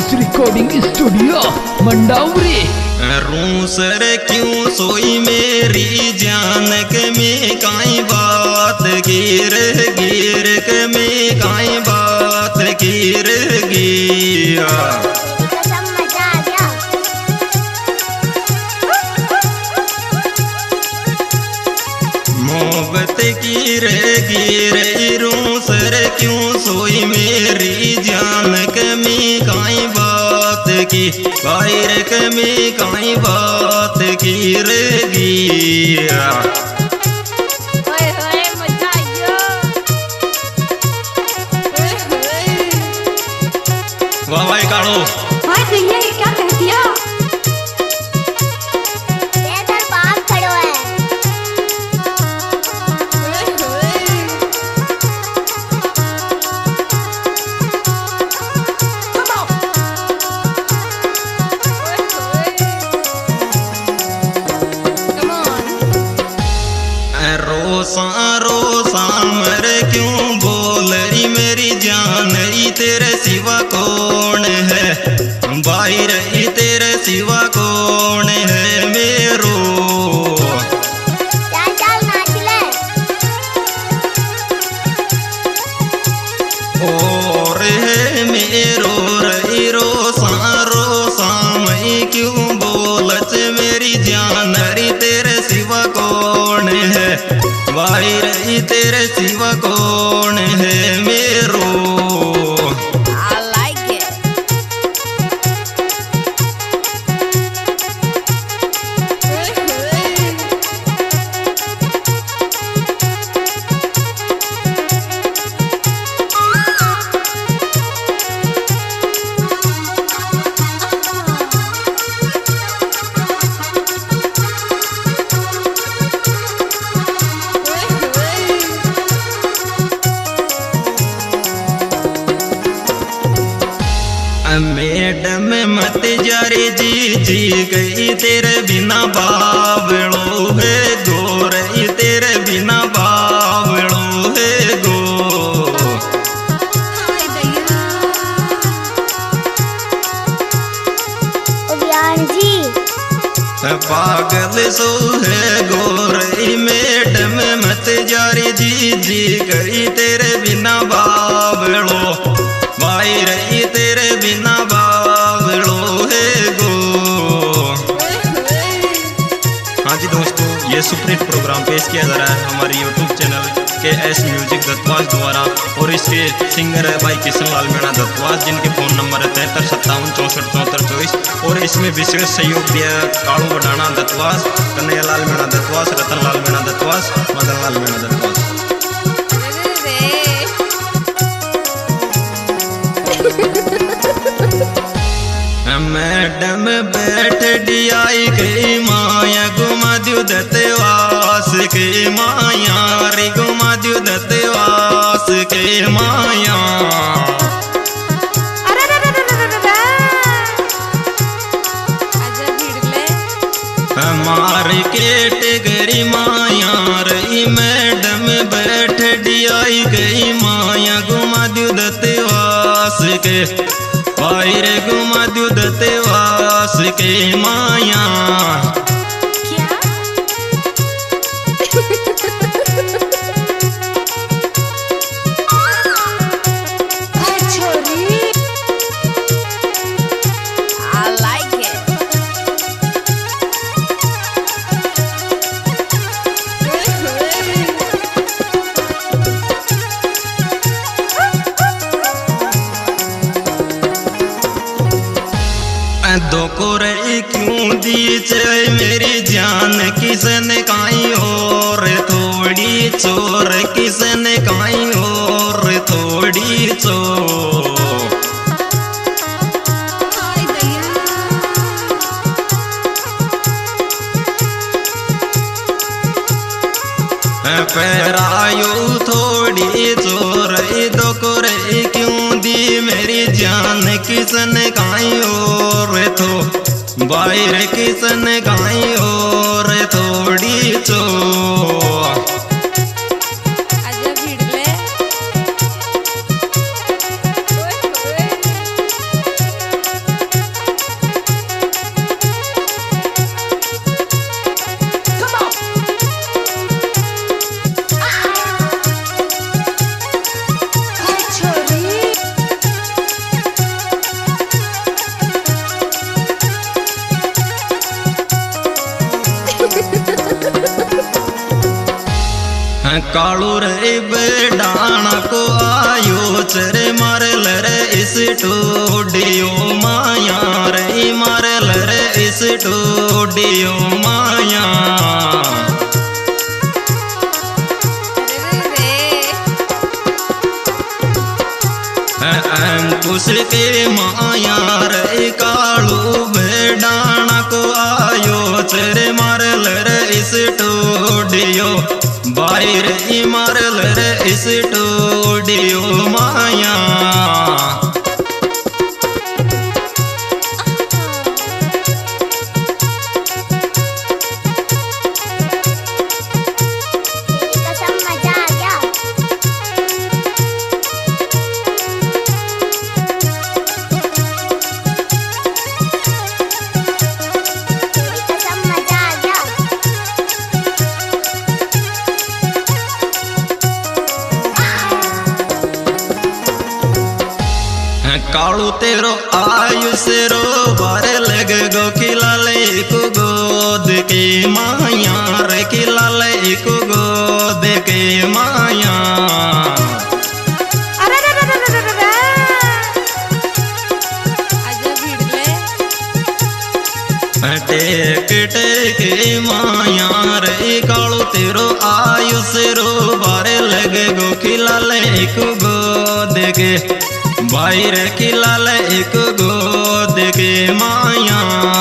Voice recording studio Mandawari. रूसर क्यों सोई मेरी जान के में काई बात गिर गिर के में काई बात गिर गिया। मोहब्बत गिर गिर रूसर क्यों सोई मेरी जान के में काई बात की बाहर के में काई बात गिर गिया। वाह भाई काढ़ो भाई भैया ये क्या कह दिया? रोसा रोसा मर क्यों बोल रही मेरी जान तेरे सिवा कौन है बाहर तेरे सिवा कौन है मेरो। और है मेरो रही रोसा रोसा मैं क्यों बोलच मेरी जान तेरे सिवा कौन है बाहर तेरे सिवा कौन है मेरो। मैडम मत जारे जी जी गई तेरे बिना बावड़ो है गोर तेरे बिना बावड़ो है गो। पागल सो है गोर मैडम मत जारे जी जी गई तेरे बिना बावड़ो भाई रही तेरे बिना बावड़ो है गो। हाँ जी दोस्तों, ये सुपरहिट प्रोग्राम पेश किया जा रहा है हमारे YouTube channel KS music Dattawas द्वारा और इसके सिंगर है भाई किशन लाल मीणा दत्तवास जिनके फ़ोन नंबर है 7357644424 और इसमें विशेष सहयोग दिया कालू बडाना दत्तवास, कन्हैया लाल मीणा दत्तवास, रतन लाल मीणा दत्तवास, मदन लाल मीणा दत्तवास। मैडम बैठ डियाई गई माया गुमा दियो दत्तवास के माया रे गुमा दियो दत्तवास के माया। मार्केट गरी माया रही मैडम बैठ डियाई गई माया गुमा दियो दत्तवास के बाहर गुमा दियो दत्तवास के माया। दो को रे क्यों दी चाहे मेरी जान किसन काई और थोड़ी चोर किसन काई और थोड़ी चोर। पैरायो थोड़ी चोर दो को रे क्यों दी मेरी जान किसन काई और थो बाहर किसन काई और थोड़ी चोर। कालू रे बेडाना को आयो चरे मारल रे इस टोडियो माया रे मारल रे इस टोडियो माया अंकुश के माया रे कालू बेडाना को आयो चरे मारल रे इस टोडियो बाहर ही मारल रे इस टोडियो माया कालू तेरो आयुष रो बार लग गो खिलाले को गोद के माया रे खिलाले को गोद के माया टेक टेक माया रे कालू तेरो आयुष रो बार लग गो खिलाले को गोद के बाहर खिलाले एक गोद के माया